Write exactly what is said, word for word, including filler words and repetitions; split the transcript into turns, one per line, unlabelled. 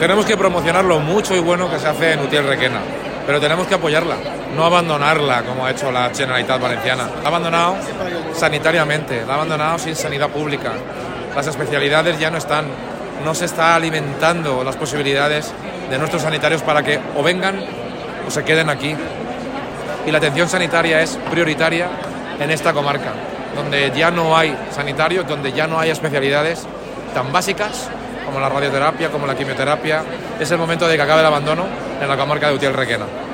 tenemos que promocionar lo mucho y bueno que se hace en Utiel Requena, pero tenemos que apoyarla, no abandonarla como ha hecho la Generalitat Valenciana. La ha abandonado sanitariamente, la ha abandonado sin sanidad pública. Las especialidades ya no están, no se está alimentando las posibilidades de nuestros sanitarios para que o vengan o se queden aquí. Y la atención sanitaria es prioritaria en esta comarca, donde ya no hay sanitarios, donde ya no hay especialidades tan básicas como la radioterapia, como la quimioterapia. Es el momento de que acabe el abandono en la comarca de Utiel Requena.